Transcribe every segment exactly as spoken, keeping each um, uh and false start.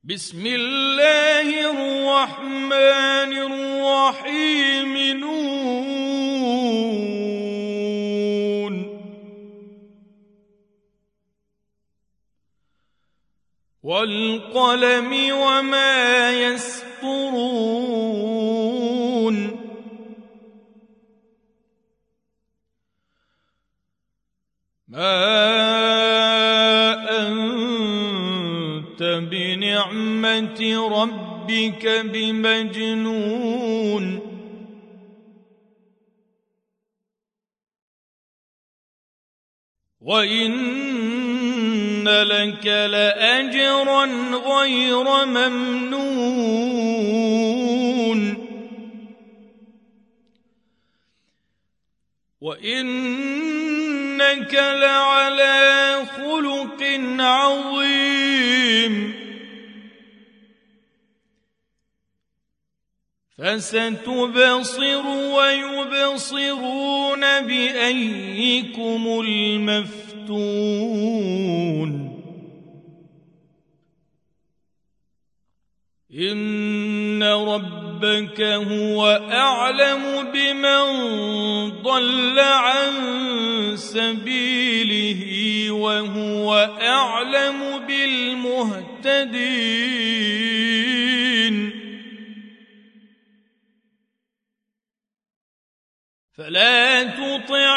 بسم الله الرحمن الرحيم نون والقلم وما يسطرون ما أنت بنعمة ربك بمجنون وإن لك لأجرا غير ممنون وإنك لعلى خلق عظيم فستبصر ويبصرون بأيكم المفتون إن ربك هو أعلم بمن ضل عن سبيله وهو أعلم بالمهتدين فلا تطع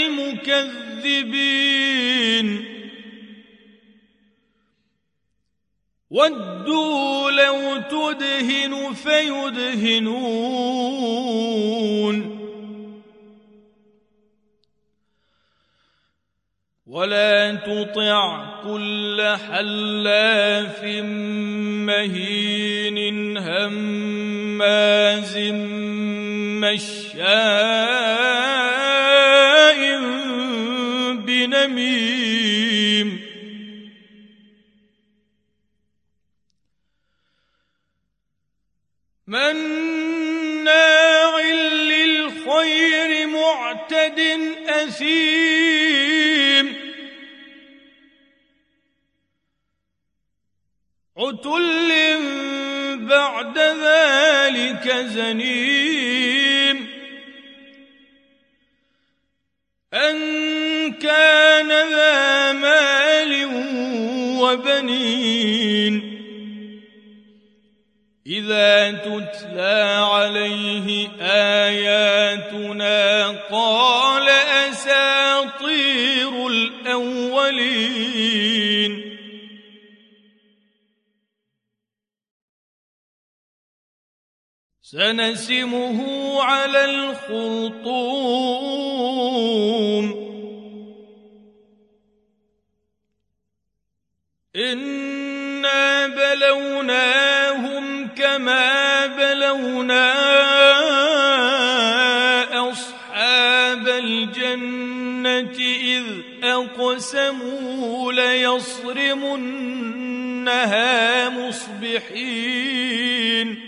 المكذبين ودوا لو تدهن فيدهنون ولا تطع كل حلاف مهين هماز مشاء بنميم مناع للخير معتد أثيم عتل بعد ذلك زنيم أن كان ذا مال وبنين إذا تتلى عليه آياتنا قال أساطير الأولين سنسمه على الخرطوم إنا بلوناهم كما بلونا أصحاب الجنة إذ أقسموا ليصرمنها مصبحين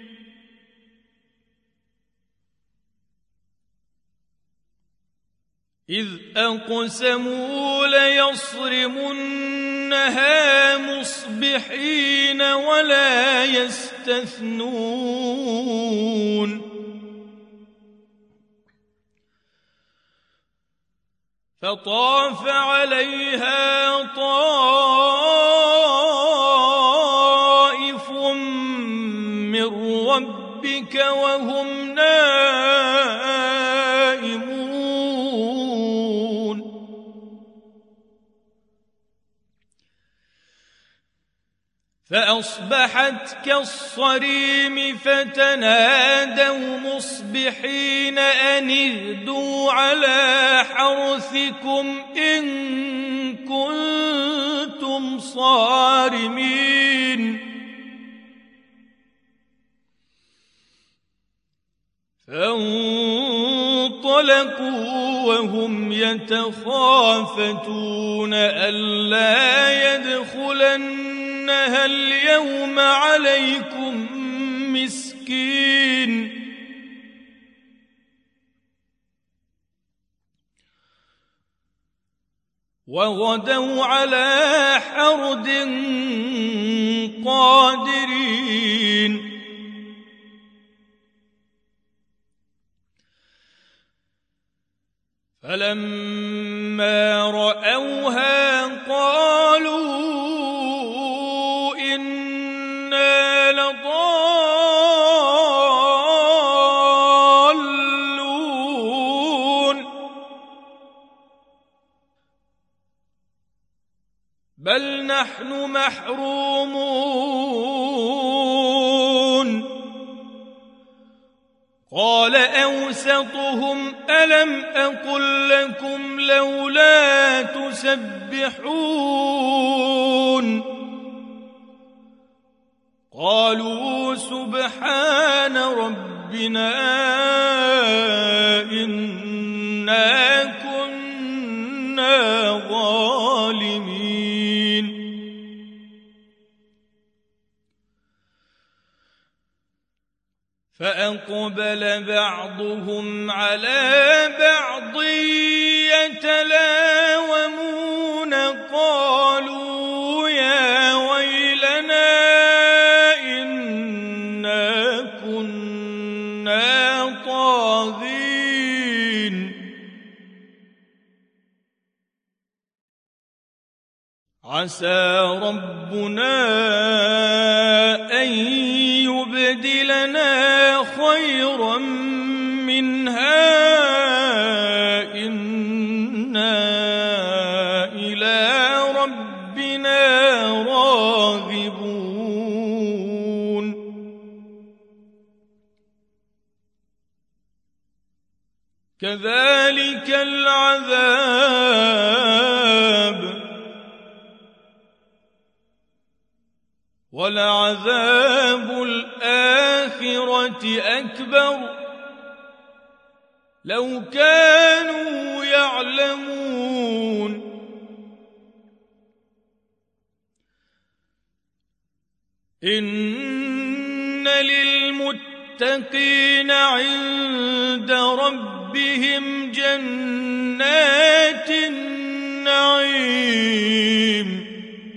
إذ أقسموا ليصرمنها مصبحين ولا يستثنون فطاف عليها طائف من ربك وهم نائمون فأصبحت كالصريم فتنادوا مصبحين أن اغدوا على حرثكم إن كنتم صارمين فانطلقوا وهم يتخافتون ألا يدخلنها اليوم عليكم مسكين وغدوا على حرد قادرين فلما رأوها قالوا إنا لضالون بل نحن محرومون قال أوسطهم ألم أقل لكم لولا تسبحون قالوا سبحان ربنا إنا كنا ظالمين فأقبل بعضهم على بعض يتلاومون قالوا يا ويلنا إنا كنا طاغين عسى ربنا أن يبدلنا خيرا منها إنا إلى ربنا راغبون كذلك العذاب ولعذاب الآخرة أكبر لو كانوا يعلمون إن للمتقين عند ربهم جنات النعيم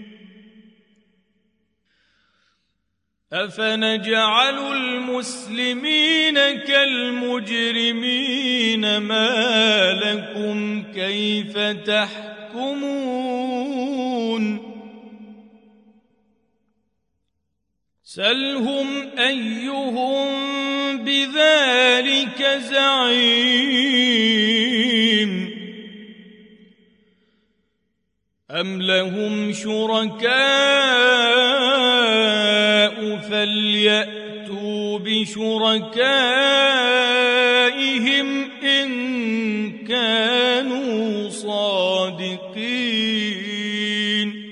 أفنجعل المسلمين كالمجرمين ما لكم كيف تحكمون سلهم أيهم بذلك زعيم أم لهم شركاء فليأتوا بشركائهم إن كانوا صادقين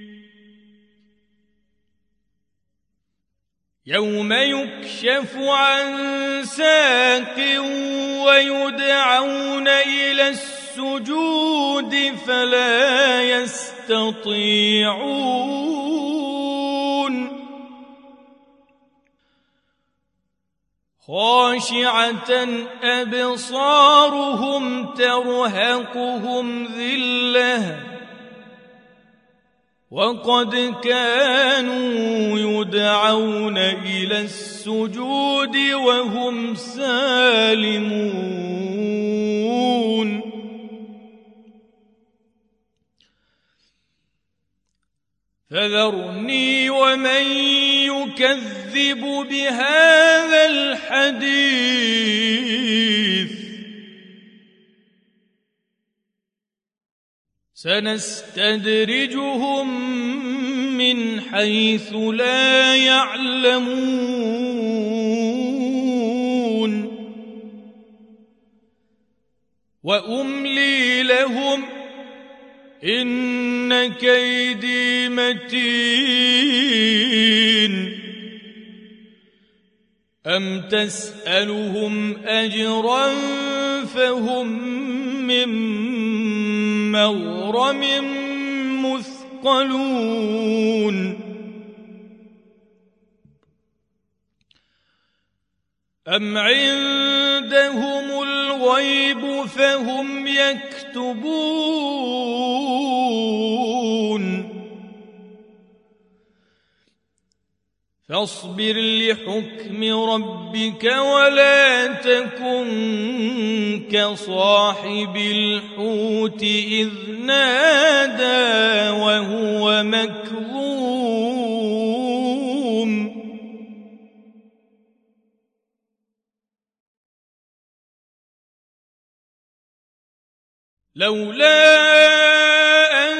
يوم يكشف عن ساق ويدعون إلى السجود فلا يستطيعون خاشعة أبصارهم ترهقهم ذلة وقد كانوا يدعون إلى السجود وهم سالمون فذرني ومن يكذب بهذا الحديث سنستدرجهم من حيث لا يعلمون وأملي لهم إن كيدي متين أم تسألهم أجرا فهم من مغرم مثقلون أم عندهم الغيب فهم يكتبون فاصبر لحكم ربك ولا تكن كصاحب الحوت إذ نادى وهو مكظوم لولا أن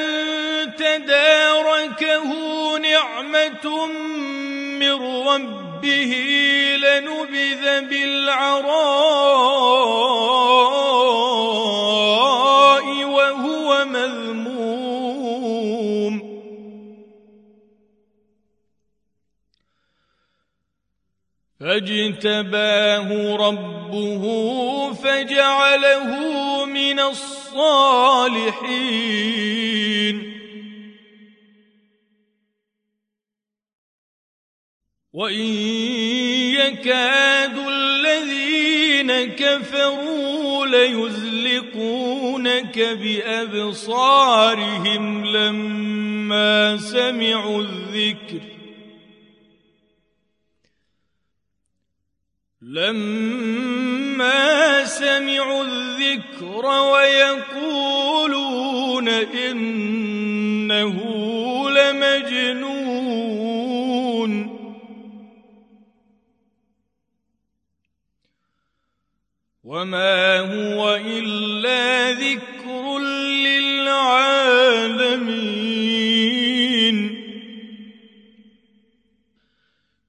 تداركه نعمة من ربه لنبذ بالعراء وهو مذموم فاجتباه ربه فجعله من الصالحين وإن يكاد الذين كفروا ليزلقونك بأبصارهم لما سمعوا الذكر لما سمعوا الذكر ويقولون إنه لمجنون وما هو إلا ذكر للعالمين